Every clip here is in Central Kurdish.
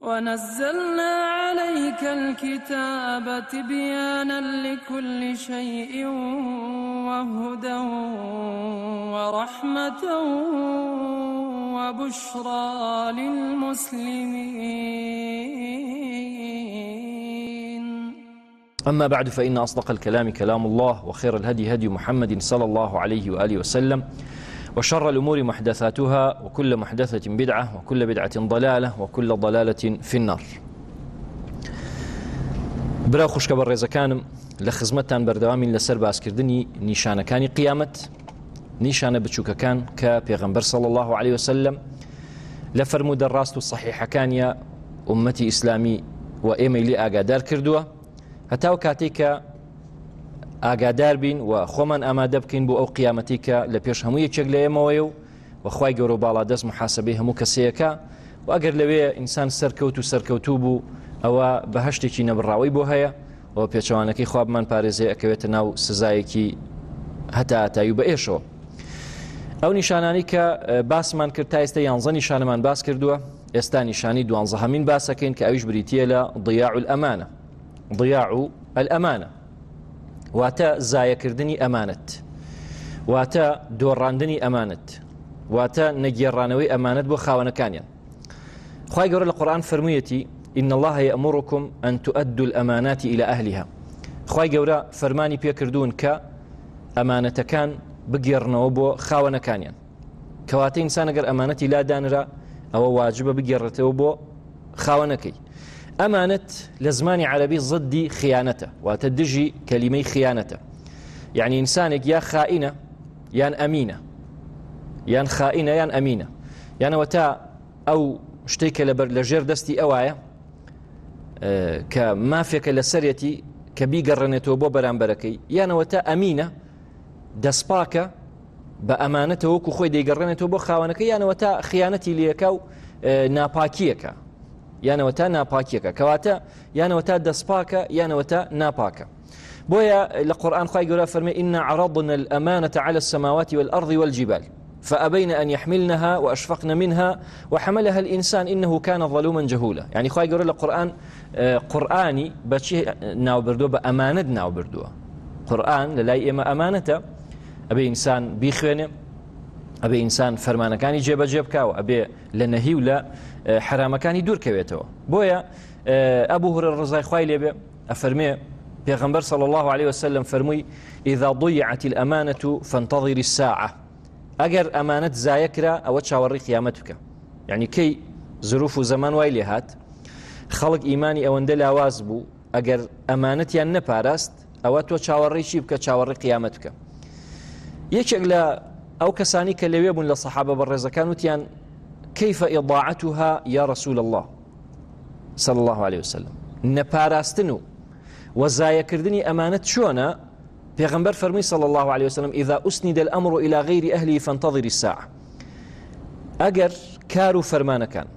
ونزلنا عليك الكتاب تبيانا لكل شيء وهدى ورحمة وبشرى للمسلمين. أما بعد، فإن أصدق الكلام كلام الله، وخير الهدي هدي محمد صلى الله عليه وآله وسلم، وشر الأمور محدثاتها، وكل محدثة بدعة، وكل بدعة ضلالة، وكل ضلالة في النار. برا خوشکە بە ڕێزەکانم، لە خزمەتتان بەردەوامین لەسەر باسکردنی نیشانەکانی قیامەت، نیشانە بچووکەکان کە پێغەمبەر صلی الله عليه وسلم لە فەرموودە ڕاست و صحیحەکانیە ئومەتی ئیسلامی و ئێمەی لێ ئاگادار کردووە، هەتاو کاتێک کە ئاگادار بین و خۆمان ئامادە بکەین بۆ ئەو قیامەتی کە لە پێش هەموو یەکێک لە ئێمەوەیە و وەخوای گەورە و باڵا دەست محاسبەی هەموو کەسەیەکە، و ئەگەر لەوێ ئینسان سەرکەوتوو بوو ئەوە بەهەشتێکی نەبڕاوی بۆ هەیە و پێچەوانەکەی خوا بمان پارێزێ ئەکەوێتە ناو سزایەکی هەتا ئاتایی و بە ئێشەوە. ئەو نیشانانی کە باسمان کرد تا ئێستا 11 نیشانەمان باس کردووە، ئێستا نیشانی 12مین باسەکەین کە ئەویش بریتیە لە ضیاع الأمانة. ضیاع الأمانة واتە زایەکردنی ئەمانەت، واتە دۆڕاندنی ئەمانەت، واتە نەگێڕانەوەی ئەمانەت بۆ خاوەنەکانیان. خوای گەورە لە قورئان فەرموویەتی: إن الله يأمركم أن تؤدوا الأمانات إلى أهلها. خوای گەورە فەرمانی پێکردوون کە ئەمانەتەکان بگێڕنەوە بۆ خاوەنەکانیان، کەواتە ئینسان ئەگەر ئەمانەتی لادانرا ئەوە واجبە بگێڕێتەوە بۆ خاوەنەکەی. ئەمانەت لە زمانی عەرەبی ضدی خیانەتە، واتە دژی کەلیمەی خیانەتە، یعنی ئینسانێک یا خائینە یان ئەمینە، یان خائینە یان ئەمینە، یانەوە تا ئەو شتێکە لە ژێر دەستی ئەوایە کە مافێکە لە سەرەتی کە بیگەڕێنێتەوە بۆ بەرامبەرەکەی، یانەوە تا ئەمینە دەستپاکە بە ئەمانەتەوە وەکو خۆی دەیگەڕێنێتەوە بۆ خاوەنەکەی، یانەوە تا خیانەتی لێەکە و ناپاکیەکە، یانەوە تا ناپاکیەکە، کەواتە یانەوە تا دەستپاکە یانەوە تا ناپاکە. بۆیە لە قورئان خوای گەورە فەرمێ: إنا عرضنا الأمانة على السماوات والأرض والجبال فأبين أن يحملنها وأشفقن منها وحملها الإنسان إنه كان ظلوما جهولا. يعني خوای گەورە لە قورئان قورئانی بەچی ناوبردووە؟ بە ئەمانەت ناوبردووە. قورئان لەلای ئێمە ئەمانەتە، ئەبێ ئینسان بیخوێنێ، ئەبێ ئینسان فەرمانەکانی جێبەجێ بکاوە، ئەبێ لە نەهی و لە حرامەکانی دوورکەوێتەوە. بۆیە ئەبوو هورەیرە ڕزای خوای لێبێ ئەفەرمێ پێغەمبەر صلی الله عليه وسلم فەرمووی: إذا ضيعت الأمانة فانتظر الساعة. ئەگەر ئەمانەت زایە کرا ئەوە چاوەڕێی قیامەت بکە. یعنی کەی زروف و زەمان وای لێ هات، خەڵک ئیمانی ئەوەندە لاواز بوو، ئەگەر ئەمانەتیان نەپاراست ئەوە تۆ چاوەڕێی چی بکە؟ چاوەڕێی قیامەت بکە. یەکێک لە ئەو کەسانی کە لەوێ بوون لە سەحابە بەڕێزەکان وتیان: كيف إضاعتها يا رسول الله صلى الله عليه وسلم؟ نەپاراستن و وەزایەکردنی ئەمانەت چۆنە؟ پێغەمبەر فەرمووی صلى الله عليه وسلم: إذا أسند الأمر إلى غير أهله فانتظر الساعة. ئەگەر کار و فەرمانەکان،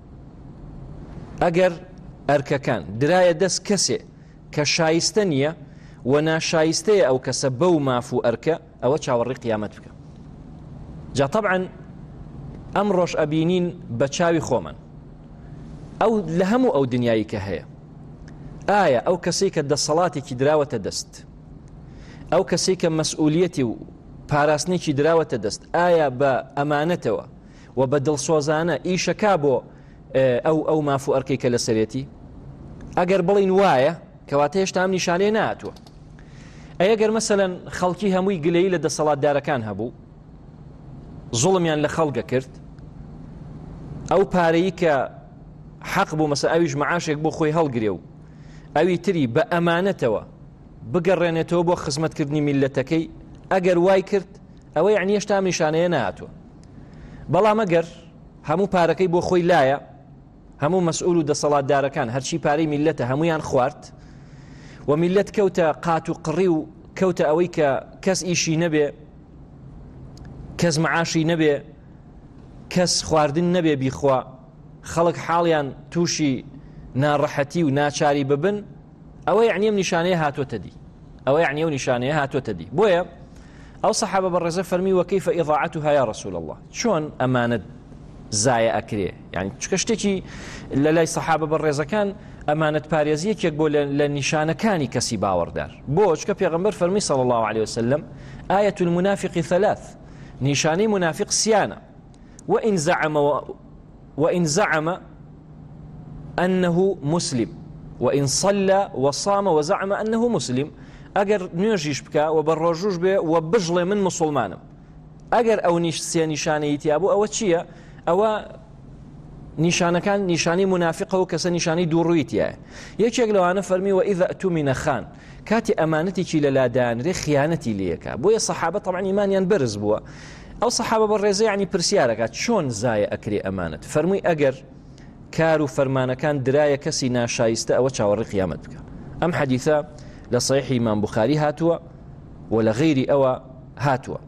ئەگەر ئەرکەکان درایە دەست کەسێ کە شایستە نییە و ناشایستەیە ئەو کەسە بەو ماف و ئەرکە، ئەوە چاوەڕێی قیامەت بکە. جا طبعا ئەم ڕۆژ ئەبینین بە چاوی خۆمان ئەو لە هەموو ئەو دنیایی کە هەیە، ئایا ئەو کەسەی کە دەسەڵاتێکی دراوەتە دەست، ئەو کەسەی کە مەسئولیەتی و پاراستنێکی دراوەتە دەست، ئایا بە ئەمانەتەوە و بە دڵسۆزانە ئیشەکا بۆ ئەو ماف و ئەرکەی کە لەسەرێتی؟ ئەگەر بڵین وایە کەواتە هێشتا ئەم نیشانەیە نهاتووە. ئەگەر مەسەلەن خەڵکی هەمووی گلەیی لە دەسەڵاتدارەکان هەبوو، زوڵمیان لە خەڵگە کرد، ئەو پارەیی کە حەق بوو مەسە ئەویش مەعاشێک بۆ خۆی هەڵگرێ و ئەوی تری بە ئەمانەتەوە بگەڕێنێتەوە بۆ خزمەتکردنی میلەتەکەی، ئەگەر وای کرد ئەوە یعنی هێشتا ئەم نیشانەیە نهاتووە. بەڵام ئەگەر هەموو پارەکەی بۆ خۆی لایە، هەموو مەسئول و دەسەڵاتدارەکان هەرچی پارەی میلەتە هەمویان خوارد و میلەت کەوتە قات و قڕی و کەوتە ئەوەی کە کەس ئیشی نەبێ، کەس مەعاشی نەبێ، کەس خواردن نەبێ بیخوا، خەڵک حاڵیان تووشی ناڕەحەتی و ناچاری ببن، ئەوە یعنی ئەم نیشانەیە هاتوۆتە دی، ئەوە یعنی ئەو نیشانەیە هاتوۆتە دی. بۆیە ئەو سەحابە بەڕێزە فەرمی: وەکەیفە ئیضاعەتها یا رەسوول الله؟ چۆن ئەمانەت زایە ئەکرێ یعنی چکە شتێکی لە لای سەحابە بەڕێزەکان ئەمانەت پارێزیەکێک بۆ لە نیشانەکانی کەسی باوەڕدار بۆ چکە پێغەمبەر فەرمی صلی الله عليه وسلم آية المنافق ثلاث نشاني منافق سيانة وإن زعم أنه مسلم وإن صلى وصام وزعم أنه مسلم أجر نيجيش بكا وبالرجوج به وبجلي من مسلمانم أجر أو نشاني يتيابو أو تشيا أو نشانه كان نشاني منافقه وكس نشاني دورويتيا يكيك لو أنا فرمي وإذا أتمن خان كاتي أمانتي للا دانري خيانتي ليك بويا الصحابة طبعا إيمان ينبرز بوا أو صحابة بالرزا يعني برسيارك شون زاي أكري أمانة فرمي أجر كارو فرمانه كان دراية كسي ناشايسته أو تشاوري قيامتك أم حديثة لصحيح إمام بخاري هاتوا ولا غيري أو هاتوا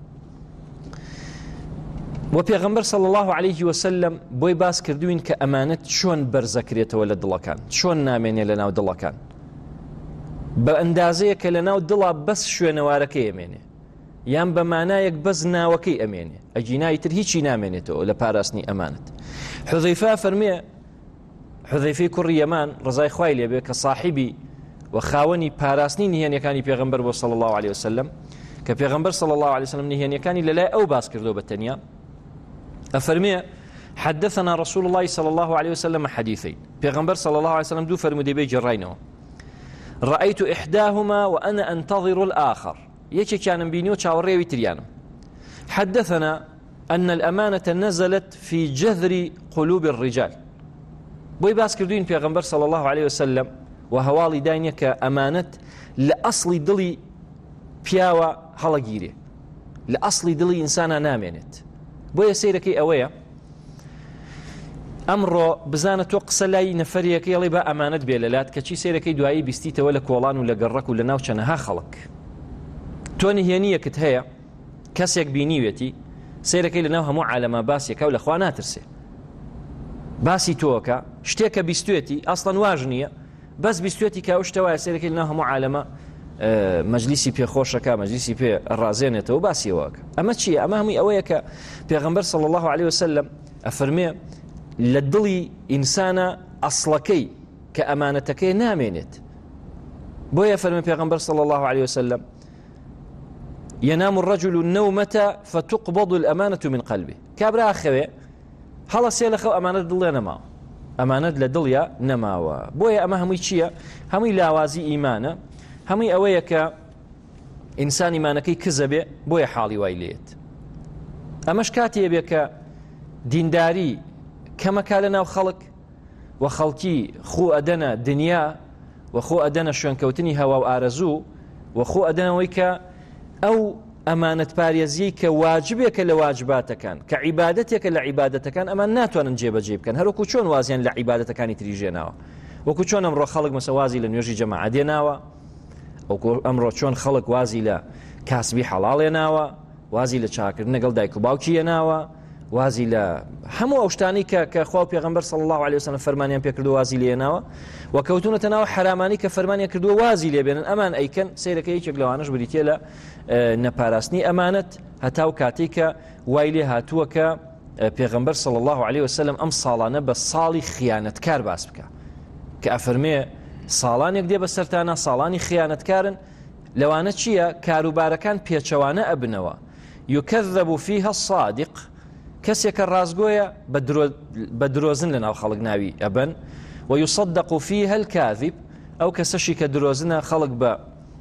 وبيغمبر صلى الله عليه وسلم بوي باس كردوين كأمانة شون برزكريته ولا دلكان شون نامين لنا دلكان بأندازية كلنا دلا بس شو نواركي أمينه يام بمعنايك بس ناوكي أمينه أجينا يترهيشي نامينته لباراسني أمانة حذيفة فرمي حذيفة كر يمان رزاي خويلي بك كصاحبي وخاوني باراسني نهيني كان بيغمبر صلى الله عليه وسلم كبيغمبر صلى الله عليه وسلم نهيني كان لا أو باس كردو بالتنيا أفرمي حدثنا رسول الله صلى الله عليه وسلم حديثين بيغمبر صلى الله عليه وسلم دو فرمودي بي جرينه رأيت إحداهما وأنا أنتظر الآخر يكي كان بيني وشاوري ويتريانم حدثنا أن الأمانة نزلت في جذر قلوب الرجال بوي باس كردوين بيغمبر صلى الله عليه وسلم وهوالي داينيك أمانة لأصل دلي بياوة هلقيري لأصل دلي إنسانا نامينت بۆیە سەیرەکەی ئەوەیە ئەمڕۆ بزانە تۆ قسە لای نەفەریەکەی ئەڵێ بە ئەمانەت بێ لەلات کەچی سەیرەکەی دوایی بیستیتەوە لە کۆڵان و لە گەڕەک و لە ناو چەنەها خەڵک تۆ نهێنیەکت هەیە کەسێک بینیوێتی سەیرەکەی لە ناو هەموو عالەمە باسیەکە و لەخوا ناترسێ باسی تۆکە شتێکە بیستوێتی ئەسڵەن واژ نییە بەس بیستوێتی کە ئەو شتەوایە سەیرەکەی لە ناو هەموو عالەمە مەجلیسی پێخۆشەکە مەجلیسی پێ ڕازێنێتەوە باسیەوەکە ئەمە چییە ئەمە هەمووی ئەوەیە کە پێغەمبەر صلی الله عليه وسلم ئەفەرمێ لە دڵی ئینسانە ئەسڵەکەی کە ئەمانەتەکەی نامێنێت بۆیە فەرمێ پێغەمبەر صلی الله عليه وسلم ينام الرجل النومة فتقبض الأمانة من قلبه كابرا أخوي هلا سيلخو أمانة دڵێ نەماوە ئەمانەت لە دڵیا نەماوە بۆیە ئەمە هەمووی چییە هەمووی لاوازی ئیمانە هەمووی ئەوەیە کە ئینسان ئیمانەکەی کزە بێ بۆیە حاڵی وای لێت ئەمەش کاتێ بێ کە دینداری کەمەکا لە ناو خەڵک و خەڵکی خۆ ئەدەنە دنیا و خۆ ئەدەنە شوێنکەوتنی هەوا و ئارەزوو و خۆ ئەدەنەوەی کە ئەو ئەمانەت پارێزیی کە واجبێکە لە واجباتەکان کە عیبادەتێکە لە عیبادەتەکان ئەمان ناتوانن جێبەجێ بکەن هەروەکو چۆن وازیان لە عیبادەتەکانی تریژێناوە وەکو چۆن ئەمڕۆ خەڵک مەسەوازی لە نوێژی جەماعە دێناوە ئەمڕۆ چۆن خەڵک وازی لە کاسبی حەڵاڵێناوە وازی لە چاکردن لەگەڵ دایک و باوکیێناوە وازی لە هەموو ئەو شتانی کە خوا پێغەمبەر صلی الله عليه وسلم فەرمانیان پێ کردو وازی لێناوە و کەوتونەتە ناو حرامانی کە فەرمانیان کردووە وازی لێبێنن ئەمان ئەیکەن سەیرەکە یەکێک لەوانەش بریتە لە نەپاراستنی ئەمانەت هەتاو کاتێک کە وای لێ هاتووە کە پێغەمبەر صلی الله عليه وسلم ئەم ساڵانە بە ساڵی خیانەتکار باس بکە کە ئەفەرمێ ساڵانێک دێ بە سەرتانە ساڵانی خیانەتکارن لەوانە چییە کاروبارەکان پێچەوانە ئەبنەوە یکەذەب فیها الصادق کەسێکە ڕازگۆیە بە درۆزن لە ناو خەڵک ناوی ئەبن و یصدق فیها الکاذب ئەو کەسەشی کە درۆزنە خەڵک بە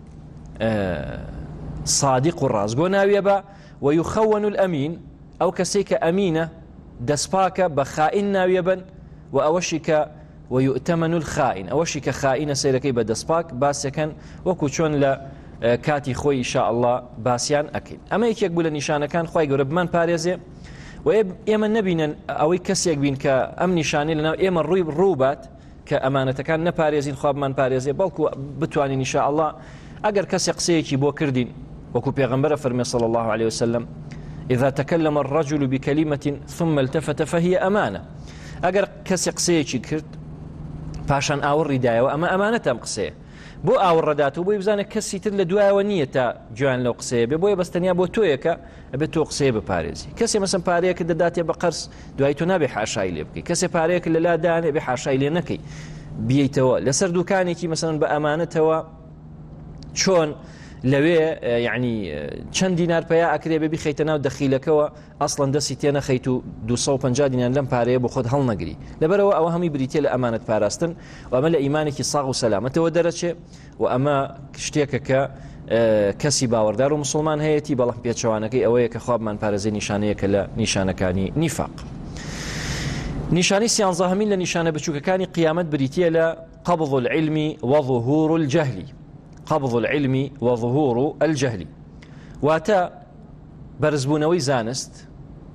صادق و ڕازگۆ ناویە بە و یخەون الئەمین ئەو کەسێک کە ئەمینە دەسپاکە بە خائین ناویە بن و ئەوەشی کە ويؤتمن الخائن أوشي كخائن سيركي بدسباك باسيكن وكو چون ل كاتي خوي إن شاء الله باسيان أكيد أما يكيك بولا نشانة كان خوي قرب من باريزي وإما نبينا أو كسيك بين كأم نشاني لنا إما الروبات كأمانة كان نباريزين خواب من باريزي بلكو بتواني إن شاء الله أجر كسيق سيكي بو كردين وكو بيغمبر فرمي صلى الله عليه وسلم إذا تكلم الرجل بكلمة ثم التفت فهي أمانة أجر كسيق سيكي كرد پاشان ئاوەڕی دایەوە ئەمە ئەمانەتە ئەم قسەیە بۆ ئاوڕەدات و بۆی بزانێت کەسی تر لە دوایەوە نییە تا گویان لەو قسەیە بێ بۆیە بەستەنیا بۆ تۆیەکە ئەبێت تۆ قسەیە بپارێزی کەسێ مەسەن پارەیەکە دەداتێ بە قەرز دوای تۆ نابێ حاشای لێ بکەی کەسێ پارەیەکە لەلا دانێ بێ حاشای لێ نەکەی بیەیتەوە لەسەر دوکانێکی مەسەن بە ئەمانەتەوە چۆن لەوێ یعنی چەند دینار پیا ئەکرێ بێ بخەیتە ناو دەخیلەکەەوە ئەسڵەن دەستی تێ نەخەیت و 250 دینار لەم پارەیە بۆ خۆت هەڵنەگری لەبەرەوە ئەوە هەمی بریتێ لە ئەمانەت پاراستن و ئەمە لە ئیمانێکی ساغ و سەلامەتەوە دەرەچێ و ئەمە شتێکە کە کەسی باوەڕدار و مسلمان هەیەی بەڵام پێچەوانەکەی ئەوەیە کە خوابمان پارێزی نیشانەیەکە لە نیشانەکانی نیفاق. نیشانەی سیانزەهەمین لە نیشانە بچووکەکانی قیامەت بریتە لە قبض العلم وظهور الجهل. قبض العلم وظهور الجهل واتە بەرزبوونەوەی زانست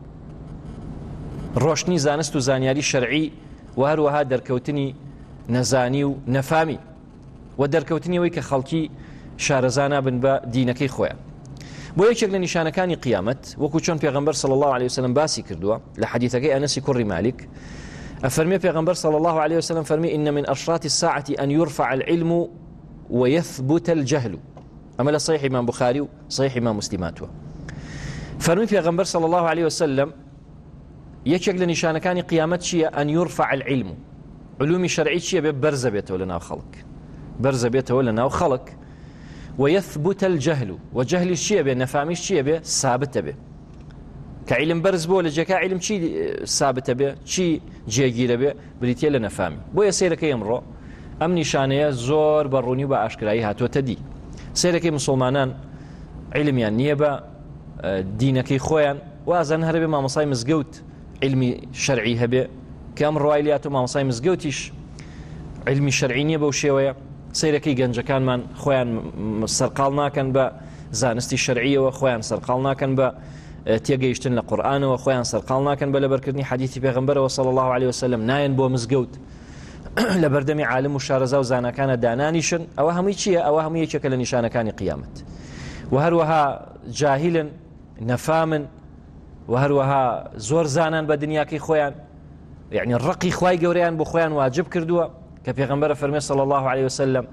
ڕۆشتنی زانست و زانیاری شەرعی و هەروەها دەرکەوتنی نەزانی و نەفامی و دەرکەوتنیەوەی کە خەڵکی شارەزانە بن بە دینەکەی خۆیان بۆ یەکێک لە نیشانەکانی قیامەت وەکو چۆن پێغەمبەر صلی الله عليه وسلم باسی کردووە لە حەدیثەکەی ئەنەسی کوڕی مالک ئەفەرمێ پێغەمبەر صلی الله عليه وسلم فەرمی إن من أشراط الساعة أن يرفع العلم ويثبت الجهل أما لصحيح إمام بخاري وصحيح إمام مسلمات فرمي پیغمبر صلى الله عليه وسلم یەکێک لە نیشانەکانی قیامەت چییە أن يرفع العلم علومی شەرعی چییە بێ بەرزە بێتەوە لە ناو خەڵک بەرزە بێتەوە لە ناو خەڵک ويثبت الجهل وجهلیش چییە بێ نەفامیش چییە بێ سابتە بێ کە علم بەرز بۆ لە جێگا علم چی سابتە بێ چی جێگیرە بێ بریتە لە نەفامی بۆیە سەیرەکەی ئەمڕۆ ئەم نیشانەیە زۆر بەڕوونی و بە ئاشکرایی هاتووەتە دی سەیرەکەی مسلمانان علمیان نییە بە دینەکەی خۆیان وازان هەربێ مامۆسای مزگەوت علمی شەرعی هەبێ کە ئەم ڕوای لات و مامۆسای مزگەوتیش علمی شەرعی نییە بەو شێوەیە سەیرەکەی گەنجەکانمان خۆیان سەرقاڵ ناکەن بە زانستی شەرعیەوە خۆیان سەرقاڵ ناکەن بە تێگەیشتن لە قورئانەوە خۆیان سەرقاڵ ناکەن بە لەبەرکردنی حەدیثی پێغەمبەرەوە صلی الله عليه وسلم نایەن بۆ مزگەوت لە بەردەمی عالم و شارەزا و زانەکانە دانانیشن ئەوە هەمووی چییە ئەوە هەموو یەکێکە لە نیشانەکانی قیامەت و هەروەها جاهلن نەفامن و هەروەها زۆر زانان بە دنیاکەی خۆیان یعنی ڕقی خوای گەورەیان بۆ خۆیان واجب کردووە کە پێغەمبەر فەرمێ صلی الله عليه وسلم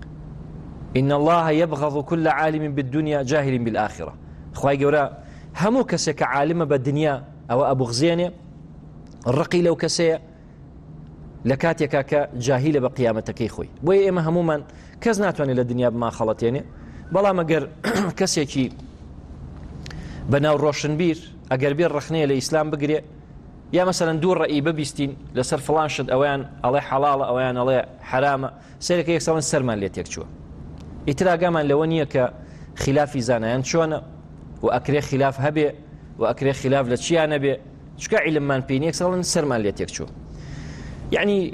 إن الله يبغض كل عالم بالدنيا جاهل بالآخرة خوای گەورە هەموو کەسێک کە عالمە بە دنیا ئەوە ئەبوغزێنێ ڕقی لەو کەسەیە لە کاتێکا کە جاهیلە بە قیامەتەکەی خۆی بۆیە ئێمە هەمومان کەس ناتوانێت لە دنیا بما خەڵەتێنێ بەڵام ئەگەر کەسێکی بەناو ڕۆشنبیر ئەگەر بێ ڕخنەیە لە ئیسلام بگرێ یا مەسەلەن دوو ڕەئی ببیستین لەسەر فڵان شت ئەویان ئەڵێ حەڵاڵە ئەویان ئەڵێ حرامە سەرەکە یەکسەڵەن سەرمان لێ تێک چووە ئیتر ئاگامان لەوە نییە کە خلافی زانایان چۆنە و ئەکرێ خلاف هەبێ و ئەکرێ خلاف لە چیان نەبێ چکە عیلممان پێی نیە یەکسەڵەن سەرمان لێ تێک چووە یعنی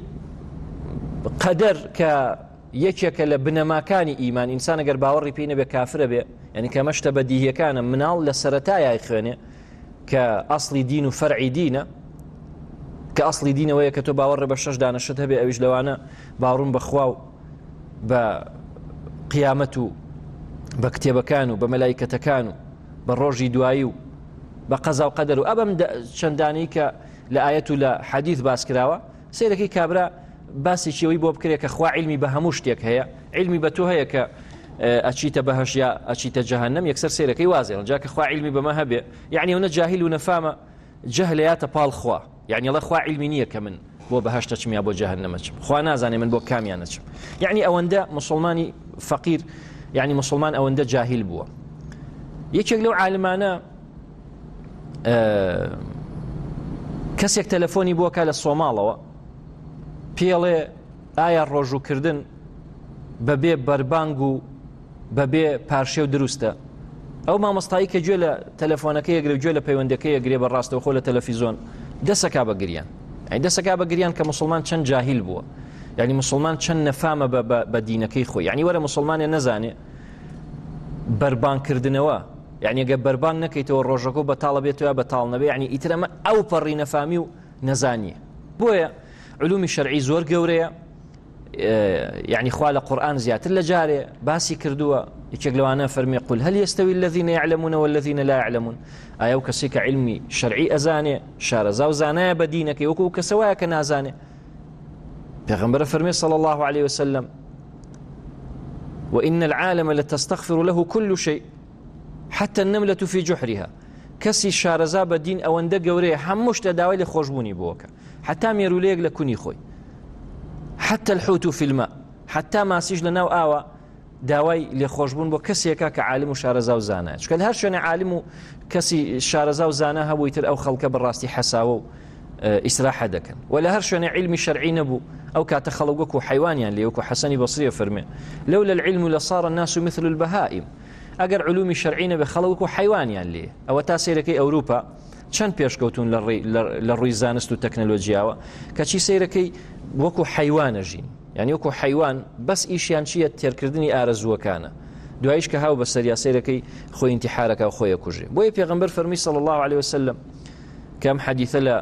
قەدەر کە یەکێکە لە بنەماکانی ئیمان ئینسان ئەگەر باوەڕی پێی نەبێ کافرە بێ یعنی کە مەشتە بەدیهیەکانە مناڵ لە سەرەتایای خوێنێ کە ئەسڵی دین و فەرعی دینە کە ئەسڵی دینەوەیە کە تۆ باوەڕێ بە شەش دانەشت هەبێ ئەویش لەوانە باوەڕوون بەخوا و بە قیامەت و بە کتێبەکان و بە مەلایکەتەکان و بە ڕۆژی دوایی و بە قەزا و قەدەر و ئەبەم چەندانی کە لە ئایەت و لە حەدیث باس کراوە سەیرەکەی کابرا باسی چیەوەی بۆ بکرێت کە خوا علمی بە هەموو شتێک هەیە علمی بە تۆ هەیە کە ئەچیتە بەهەش یا ئەچیتە جەهەنەم یەکسەر سەیرەکەی وازێن جا کە خوا علمی بەمە هەبێ یعنی ئەوە جاهیل و نەفامە جەهلەیاتە پاڵ خوا یعنی ئەڵێ خوا علمی نییە کە من بۆ بەهەشتە چم یا بۆ جەهەنەمە چم خوا نازانێ من بۆ کامیان نەچم یعنی ئەوەندە مسلمانی فەقیر یعنی مسلمان ئەوەندە جاهیل بووە یەکێک لەو عالمانە کەسێک تەلەفۆنی بۆکە لە سۆماڵەوە پێڵێ ئایا ڕۆژووکردن بەبێ بەربانگ و بەبێ پارشێ و دروستە ئەو مامۆستایی کە گوێ لە تەلەفۆنەکەی یەگرێ و گوێ لە پەیوەندەکەی یەگرێ بەڕاستەوخۆ لە تەلەڤیزۆن دەسەکا بە گریان دەسەکا بە گریان کە مسلمان چەند جاهیل بووە یعنی مسلمان چەند نەفامە بە دینەکەی خۆی یعنی وەرە مسلمانێ نەزانێ بەربانگکردنەوە یعنی ئەگە بەربانگ نەکەیتەوە ڕۆژەکە بەتاڵە بێتەوە بەتاڵ نەبێ یعنی ئیترەمە ئەو پەڕی نەفامی و نەزانیە بۆیە علومی شەرعی زۆر گەورەیە يعني خوال القرآن زيادة لجاري باسي كردوا يشغلوانا فرمي قل هل يستوي الذين يعلمون والذين لا يعلمون أيو كسيك علمي شرعي أزاني شارزا وزانايا بدينك يوكو كسوايا كنازاني پیغمبر فرمي صلى الله عليه وسلم وإن العالم لتستغفر له كل شيء حتى النملة في جحرها كسي شارزا بدين أو أندق وريه حموش تداوي لخوشبوني بوكا حتى ميروليك لكوني خوي حتى الحوت في الماء حتى ما سيج لناو آوا داوای لێخۆشبوون بۆ کەسێکە کە عالم و شارەزا و زانایە چکە هەر شوێنە عالم و کەسی شارەزا و زانە هەبووی تر ئەو خەڵکە بەڕاستی حەساوە و ئیسراحە دەکەن و لە هەر شوێنە علمی شەرعی نەبوو ئەو کاتە خەڵک وەکو حیوانیان لێ وەکو حەسەنی بەسریە فەرمێ لەولا العلم لصار الناس مثل البهائم ئەگەر علومی شەرعی نەبێ خەڵک وەکو حیوانیان لێ ئەوە تا سەیرەکەی ئەوروپا چەند پێشکەوتون لە ڕووی زانست و تەکنەلۆجیاوە کەچی سەیرەکەی وەکو حیوانە ژین يعني وەکو حیوان بەس ئیشیان چییە تێرکردنی ئارەزووەکانە دوایش کە هاو بە سەریاسەیرەکەی خۆی انتحارەکە و خۆی کوژێ بۆیە پێغەمبەر فەرمی صلی الله عليه وسلم کەم حەدیثە لە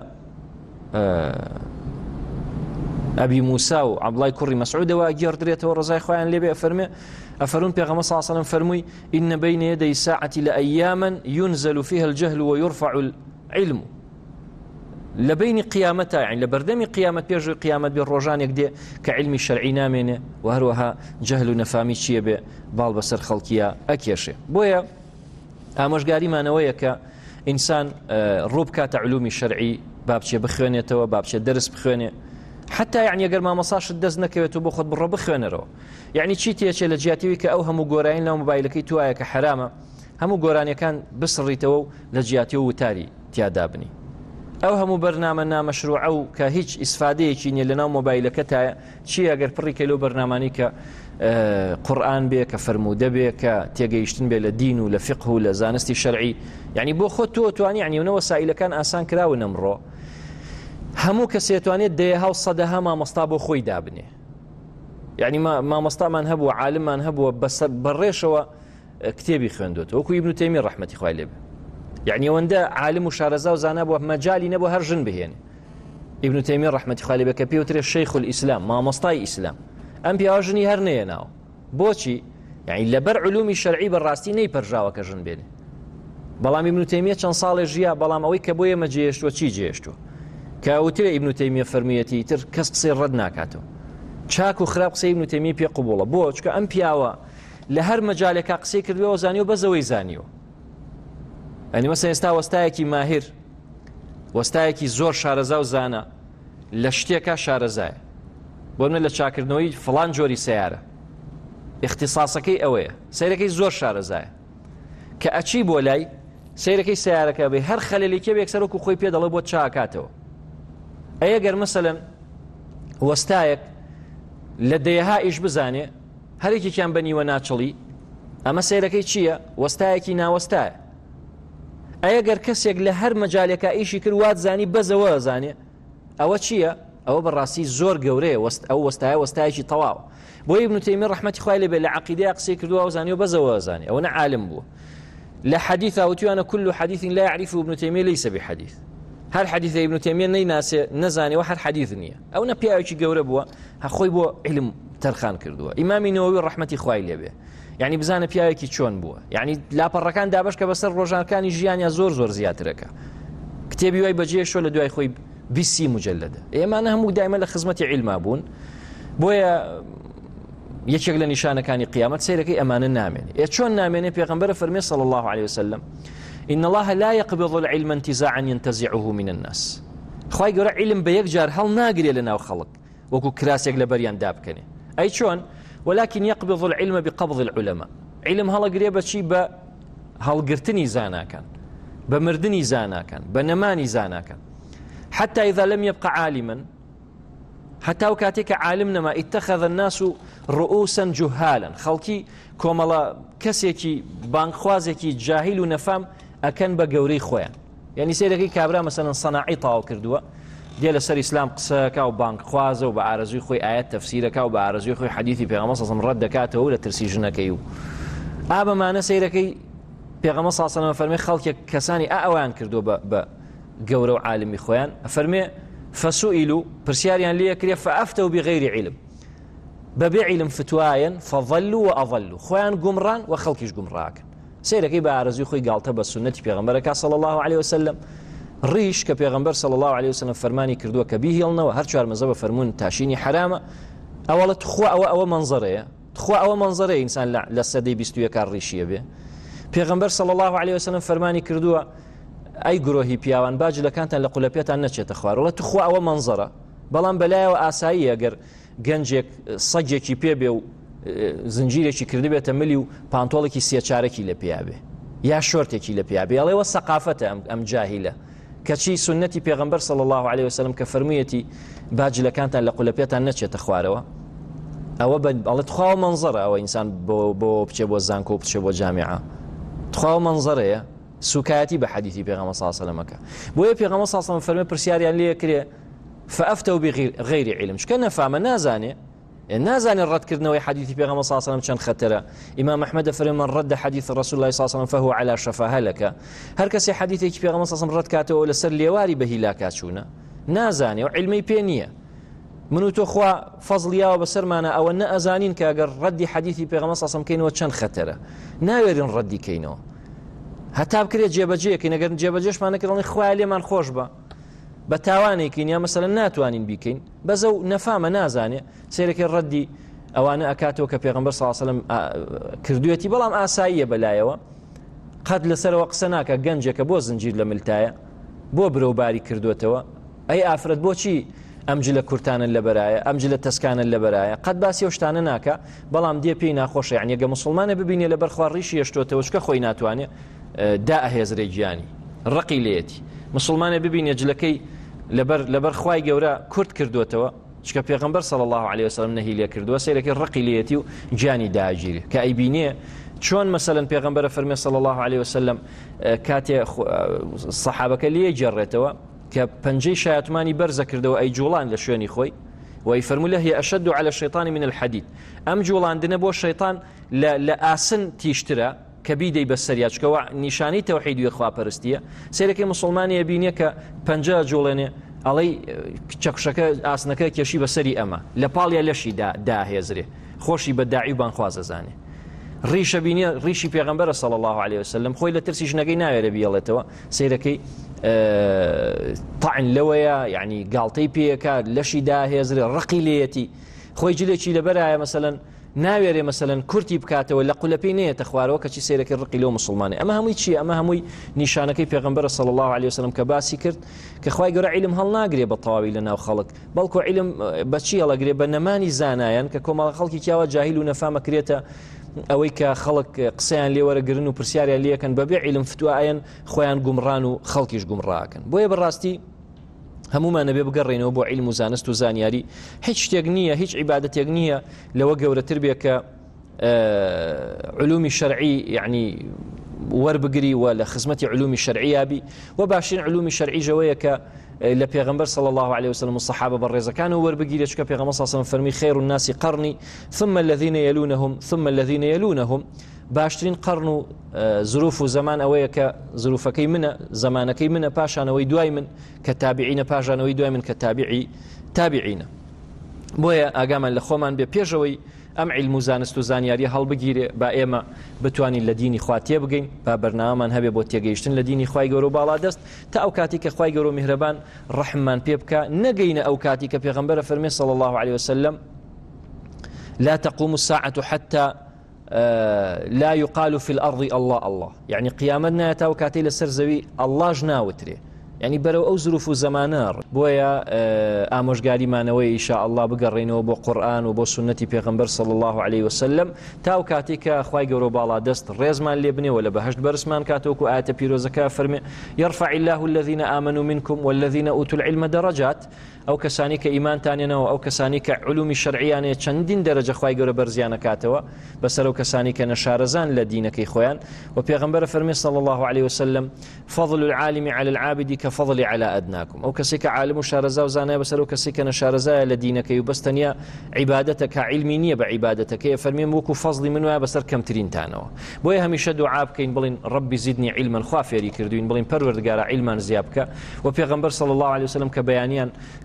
ئەبی موسا و عەبدوڵای کوڕی مەسعودەوە گێڕدرێتەوە ڕزای خۆیان لێبێ ئەفەرمون پێغەمبەر صلی الله عليه وسلم فەرمووی إن بين يدي الساعة لأياما ينزل فيها الجهل ويرفع العلم لبين قيامتها يعني لبردمي قيامت بيجي قيامت بالروجانك دي كعلمي الشرعي نامينه وهروها جهل نفامي شيء به بال بسر خلقيا اكيشه بويا امشغاري مانويه كانسان روبكات علومي الشرعي بابشي بخوانيته بابشي درس بخواني حتى يعني اگر ما مصاش دزنك وتو بخد بالرب بخوانره يعني شيتي اشي لجياتي كاوهم غوراين لو موبايلكي توايا كحرامه هم غوراني كان بسريتو لجياتي وتالي تيادابني ئەو هەموو بەرنامە نامەشروعە و کە هیچ ئیسفادەیەکی نیە لەناو مۆبایلەکەتایە چی ئەگەر پڕیکە لەو بەرنامانی کە قورئان بێ کە فەرموودە بێ کە تێگەیشتن بێ لە دین و لە فقه و لە زانستی شەرعی یعنی بۆ خۆت تۆ توانی یعنی وەسایلەکان ئاسان کراون ئەمڕۆ هەموو کەسێ توانێت دەیەها و سەدەها مامۆستا بۆ خۆی دابنێ یعنی مامۆستامان هەبووە عالممان هەبووە بەڕێشەوە کتێبی خوێندوێتەوە وەکو ئیبن تەیمیە ڕەحمەتی خوای لێ بێ يعني وندا عالم وشارزا وزانا بو مجالي نبو هرجن بهين ابن تيمية رحمة الله بك بيوتر الشيخ الإسلام ما مصطاي إسلام أم بياجني هرني ناو بوشي يعني لبر علومي الشرعي بالراستي ني برجاوا كجن بين بلام ابن تيمية كان صالح جيا بلام أوي كبوية ما جيشتو تشي جيشتو كاوتر ابن تيمية فرميتي تر كس قصير ردنا كاتو شاكو خراب قصي ابن تيمية بي قبوله بوش كأم بياوا لهر مجالك قصي كردو زانيو بزوي زانيو يعني مثلا ئێستا وەستایەکی ماهر وەستایەکی زۆر شارەزا و زانە لە شتێکە شارەزایە بۆ منە لە چاکردنەوەی فڵان جۆری سیارە اختصاسەکەی ئەوەیە سەیرەکەی زۆر شارەزایە کە ئەچی بۆ لای سەیرەکەی سیارەکە بێ هەر خەلەلێکی بێ یەکسەر وەکو خۆی پێ دەڵێ بۆ چاکاتەوە ئەگەر مەسەلەن وەستایەک لە دەیەها ئیش بزانێ هەرێکێکیان بەنیوە ناچڵی ئەمە سەیرەکەی چییە وەستایەکی ناوەستایە ئەگەر کەسێک لە هەر مەجالێکە ئیشی کرد وات زانی بەزەوە زانێ ئەوە چییە ئەوە بەڕاستی زۆر گەورەیە ئەو وەستایە وەستایەکی تەواو بۆ ابن تەیمیە ڕەحمەتی خوای لێ بێ لە عەقیدەیە قسەی کردووە و زانی و بەزەوە زانی ئەوە عالم بووە لە حەدیث وتوانە كل حديث لا يعرفه ابن تيمية ليس بحديث هر حديث ابن تيمية نەیناسێ نەزانێ و هەر حەدیث نییە ئەو نە پیاوێکی گەورە بووە هەخۆی بۆ علم تەرخان کردووە ئیمامی نەوەوی ڕەحمەتی خوای لێ بێ يعني بزانە پیاوێکی چۆن بووە يعني لاپەڕەکان دابش کە بەسەر ڕۆژانەکانی ژیانیا زۆر زیاترەکە کتێبی وای بەجێشۆ لە دوای خۆی 20 مجلدە ئێمانە هەموو دایمە لە خزمەتی عیلما بوون بۆیە یەکێک لە نیشانەکانی قیامەت سەیرەکەی ئەمانە نامێنێ چۆن نامێنێ پێغەمبەر فەرمێ صلی الله عليه وسلم إن الله لا يقبض العلم انتزاعا ينتزعه من الناس خوای گەورە علم بە یەک جار هەڵ ناگرێ لەناو خەڵک وەکو کراسێک لە بەریان دابکەنێ ئەی چۆن ولكن يقبض العلم بقبض العلماء علم هلا قريبة شيء بهالقرتني زانا كان بمردني زانا كان بنماني زانا كان حتى إذا لم يبقى عالما حتى وكاتك عالمنا ما اتخذ الناس رؤوسا جهالا خلقي كوملا كسيكي بانخوازيكي جاهل ونفهم أكن بقوري خويا يعني سيركي كابرا مثلا صناعي طاو كردوا ديال سر اسلام قساكا وبانك خوازه وبعرزوي خوي ايات تفسيرك وبعرزوي خوي حديثي بيغمص اصلا رد كاته ولا ترسيجنكيو ابا ما نسيركي بيغمص اصلا فرمي خلق كساني اوان كردو ب قورو عالمي خويان فرمي فسئلوا برسياريان لي كريا فافتوا بغير علم ببعلم فتوايا فظلوا واضلوا خويان قمران وخلقيش قمراك سيركي بعرزوي خوي قالته بالسنه بيغمبرك صلى الله عليه وسلم ڕیش کە پێغەمبەر صلی الله عليه وسلم فەرمانی کردووە کە بیهێڵنەوە هەر چوار مەزەبە فەرمون تاشینی حرامە ئەوڵەت خوا ئەوە منزەرەیە خوا ئەوە منزەرەی ئینسان لە سەدەی 21 ڕیشیە بێ. پێغەمبەر صلی الله عليه وسلم فەرمانی کردووە ئەی گرۆهی پیاوان باجلەکانتان لە قولەپێتان نەچێتە خوار، وڵات خوا ئەوە منزەرە، بەڵام بەلایەوە ئاسایی ئەگەر گەنجێک سەگێکی پێ بێ و زنجیرێکی کردی بێتە ملی و پانتۆڵێکی سێچارەکی لە پیابێ یا شۆرتێکی لە پیابێ، ئەڵێوە سەقافەتە ئەم جاهیلە کەچی سنەتی پێغەمبەر صلی الله عليه وسلم کە فەرموویەتی باجلەکانتان لە قولەپێتان نەچێتە خوارەوە، ئەوە بەڵێت خواوە منزەرە، ئەوە ئینسان بۆ بچێ بۆ زانکۆ و بچێ بۆ جامعە، خواوە منزەرەیە سوکایەتی بە حەدیثی پێغەمبەر صلی الله عليه وسلم مەکە. بۆیە پێغەمبەر صلی الله عليه وسلم فەرمێ پرسیاریان لێ کرێ فأفتوا بغير علم، شکە نەفامە نازانێ ڕەتکردنەوەی حەدیثی پێغەمبەر صلی الله عليه وسلم چەند خەتەرە. ئیمام ئەحمەد فەرمێ من رد حديث رسول الله صلی الله عليه وسلم فهو على شفا هلكة، هەر کەسێ حەدیثێکی پێغەمبەر صلی الله عليه وسلم ڕەت کاتەوە لەسەر لێواری بە هیلاکات چوونە، نازانێ و علمی پێ نییە. من و تۆ خوا فەزڵیاوە بەسەرمانە ئەوە نەئەزانین کە ئەگەر ڕەدی حەدیثی پێغەمبەر صلی الله عليه وسلم کەینەوە چەند خەتەرە، ناوێرین ڕەدی کەینەوە، هەتا بکرێت جێبەجێکەین، ئەگەر جێبەجێشمان نەکردڵی خوای لێمان خۆش بە بە تاوانێکین یا مەسەلەن ناتوانین بیکەین، بەزە و نەفامە نازانێ سێرەکەی ڕەدی ئەوانە ئەکاتەوە کە پێغەمبەر صلی الله عليه وسلم کردوێتی، بەڵام ئاساییە بەلایەوە قەت لەسەرەوە قسە ناکە گەنجێکە بۆ زنجیر لە ملتایە بۆ برەوباری کردوێتەوە، ئەی ئافرەت بۆچی ئەمج لە کورتانە لەبەرایە ئەمج لە تەسکانە لەبەرایە، قەت باسی ئەو شتانە ناکە، بەڵام دێ پێی ناخۆشە، یعنی ئەگە موسڵمانە ببینێ لەبەر خوا ڕیشی هێشتوتەوە چکە خۆی ناتوانێ دائەهێزرێ گیانی ڕقی لێتی، موسڵمانە ببینێ جلەکەی لەبەر خوای گەورە کورت کردوێتەوە چکە پێغەمبەر صلی الله عليه وسلم نەهی لێ کردووە، سەیرەکەی ڕقی لێتی و گیانی داگیرێ کە ئەیبینێ چۆن مەسەلەن پێغەمبەر فەرمێ صلی الله عليه وسلم کاتێ سەحابەکە لێ جێڕێتەوە کە پەنجەی شایەتمانی بەرزە کردەوە ئەی جوڵان لە شوێنی خۆی وەی فەرموو لە هی ئەشەد على الشەیطان من الحەدید، ئەم جوڵاندنە بۆ شەیطان لە ئاسن تیشترە کە بیدەی بەسەریا چکەوە نیشانەی تەوحید و خواپەرستیە. سێرەکەی موسڵمانی ئەبینێ کە پەنجە جوڵێنێ ئەڵەی چەکشەکە ئاسنەکە کێشی بەسەری ئەمە لە پاڵیا لەشی داهێزرێ خۆشی بە داعی و بانخوازەزانێ، ڕیشە بینێ ڕیشی پێغەمبەرە صلی الله عليه وسلم خۆی لە ترسی ژنەکەی ناوێرە بیڵێتەوە، سێرەکەی طعن لەوەیە یعنی گاڵتەی پێیەکە لەشی داهێزرێ ڕقی لێتی خۆی جلێکی لەبەرایە مەسەلەن ناوێرێ مەسەلەن کورتی بکاتەوە لە قولەپەی نەیەتە خوارەوە کەچی سێرەکەی ڕقی لەو مسلمانێ. ئەمە هەمووی چیە؟ ئەمە هەمووی نیشانەکەی پێغەمبەر صلی الله عليه وسلم کە باسی کرد کە خوای گەورە عیلم هەڵناگرێ بە تەواوی لە ناو خەڵک، بەڵکو عیلم بەچی هەڵەگرێ بە نەمانی زانایان کە کۆمەڵە خەڵکی کیاوە جاهیل و نەفامەکرێتە ئەوەی کە خەڵک قسەیان لێوەرەگرن و پرسیاریان لێەکەن بەبێ عیلم فتوایەن خۆیان گومڕان و خەڵکیش گومڕاکەن. بۆیە بەڕاستی هەمومان نەبێ بگەڕێنەوە بۆ عیلم و زانست و زانیاری، هیچ شتێک نییە، هیچ عیبادەتێک نییە لەوە گەورەتر بێ کە علومی شەرعی یعنی وەربگری و لە خزمەتی علومی شەرعی یابی، و باشترین علومی شەرعی ژەوەیە کە لە پێغەمبەر صلی الله عليه وسلم و سەحابە بەڕێزەکان و وەربگیرێ چکە پێغەمبەر صلی الله عليه وسلم فەرمی خەیر الناس قەرنی ثم الذين يلونهم ثم الذين يلونهم، باشترین قەرن و ظروف و زەمان ئەوەیە کە ظروفەکەی منە زەمانەکەی منە پاشانەوەی دوای من کە تابعینە پاشانەوەی دوای من کە تابعینە. بۆیە ئاگامان لە خۆمان بێ پێشەوەی ئەم عیلم و زانست و زانیاری هەڵبگیرێ با ئێمە بتوانین لە دینی خوا تێبگەین، با بەرنامەمان هەبێ بۆ تێگەیشتن لە دینی خوای گەورە و باڵا دەست تا ئەو کاتی کە خوای گەورە و میهرەبان ڕەحممان پێ بکە، نەگەینە ئەو کاتی کە پێغەمبەر فەرمێ صلی الله عليه وسلم لا تقوم الساعة حتى لا يقال في الأرض الله الله، يعني قيامت نایەتە ئەو کاتەی لەسەر زەوی ئەڵڵاژ ناوترێ، یعنی بەرەو ئەو ظروف و زەمانە. بۆیە ئامۆژگاریمانەوەی ئینشاء الله بگەڕێنەوە بۆ قورئان و بۆ سنەتی پێغەمبەر صلی الله عليه وسلم تا ئەو کاتی کە خوای گەورە باڵا دەست ڕێزمان لێ بنێ و لە بەهەشت بەرزمان کاتەوەکو ئاەتە پیرۆزەکە فەرمێ يرفع الله الذين آمنوا منكم والذين أوتوا العلم درجات، ئەو کەسانی کە ئیمانتانێنەوە ئەو کەسانی کە علومی شەرعیانەیە چەندین دەرەجە خوای گەورە بەرزیانە کاتەوە بەسەر ئەو کەسانی کە نەشارەزان لە دینەکەی خۆیان، و پێغەمبەر فەرمێ صلی الله عليه وسلم فضل العالم على العابد كفضل على أدناكم، ئەو کەسێک کە عالم و شارەزا و زانایە بەسەر ئەو کەسێک کە نەشارەزایە لە دینەکەی و بەستەنیا عیبادەتەکە علمی نییە بە عیبادەتەکەی، فەرمێ وەکو فەزلی من وایە بەسەر کەمترینتانەوە. بۆیە هەمیشە دوعا بکەین بڵین ڕەبی زیدنی علما، خوا فێری کردوین بڵین پەروەردگارە عیلمان زیاد بکە، و پێغەمبەر صلی الله عليه وسلم کە بەیانیان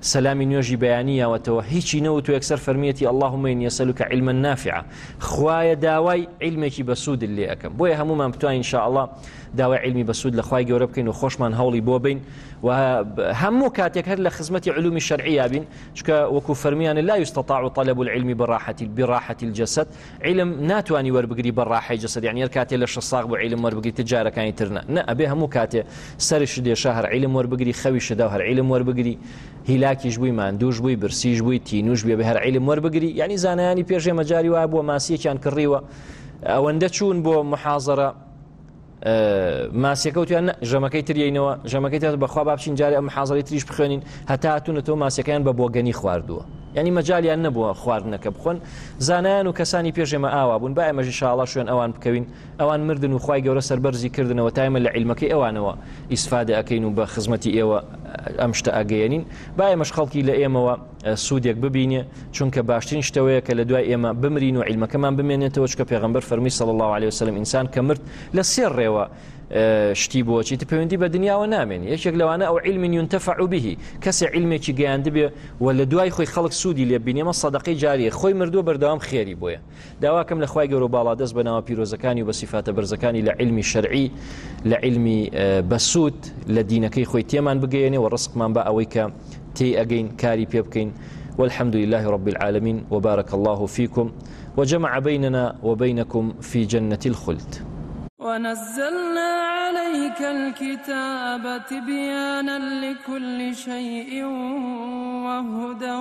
سەلامی نوێژی بەیانیەوەتەوە هیچی نەوت و یەکسەر فەرمیەتی اللهم إني أسألك علما نافعا خوایە داوای عیلمێکی بەسوود لێ ئەەکەم بۆیە هەمومان بتوانین ئینشا الله داوای علمی بەسوود لە خوای گەورە بکەین و خۆشمان هەوڵی بۆ بین و هەموو کاتێک هەر لە خزمەتی علومی شەرعیە بین چکە وەکو فەرمیانە لا يستطاع طلب العلم براحة الجسد علم ناتوانی وەربگری بەڕاحەی جەسەد یعنی هەر کاتێ لە شەساغ بۆ علم وەربگری تجارەکانی ترنە نە ئەبێ هەموو کاتێ سەرش دێشە هەر علم وەربگری خەویشدا و هەر علم وەربگری هیلاکیش بووی ماندووش بووی برسیش بووی تینوش بێ بە هەر علم وەربگری یعنی زانایانی پێشێ مەجاری وایە بۆ ماسیەکیان کڕیوە ئەوەندە چوون بۆ محاضرە ماسیەکەوتیان ژەمەکەی تریینەوە ژەمەکەی تر بەخوا بابچین جارێ ئەم محاضرەی تریش بخوێنین هەتا هاتوونەتەوە ماسیەکەیان بە بۆگەنی خواردووە یعنی مەجالیان نەبووە خواردنەکە بخۆن زانایان و کەسانی پێشێمە ئاوا بوون با ئێمەش ئینشاءالله شوێن ئەوان بکەوین ئەوان مردن و خوای گەورە سەربەرزی کردنەوە تا ئێمە لە عیلمەکەی ئەوانەوە ئیسفادە ئەکەین و بە خزمەتی ئێوە ئەم شتە ئەگەیەنین با ئێمەش خەڵکی لە ئێمەوە سوودێک ببینێ چونکە باشترین شتەوەیە کە لە دوای ئێمە بمرین و عیلمەکەمان بمێنێتەوە چکە پێغەمبەر فەرمی صلی الله عليه وسلم ئینسان کە مرد لە سێ ڕێوە شتی بۆچی پەیوەندی بە دنیاوە نامێن یەکێک لەوانە ئەو علم ينتفع به کەسێ علمێکی گەیاندە بێ و لە دوای خۆی خەڵک سوودی لێ بینێمە سەدەقەی جاریە خۆی مردووە بەردەوام خێری بۆیە داواکەم لە خوای گەورە باڵا دەست بەناوە پیرۆزەکانی و بە سیفاتە بەرزەکانی لە علمی شەرعی لە علمی بەسوود لە دینەکەی خۆی تێمان بگەیەنێ و ڕزقمان بە ئەوەی کە تێی ئەگەین کاری پێ بکەین والحمد لله رب العالمين وبارك الله فيكم وجمع بيننا وبينكم في جنة الخلد ونزلنا عليك الكتاب تبيانا لكل شيء وهدى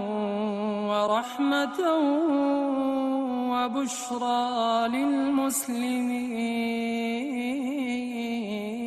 ورحمة وبشرى للمسلمين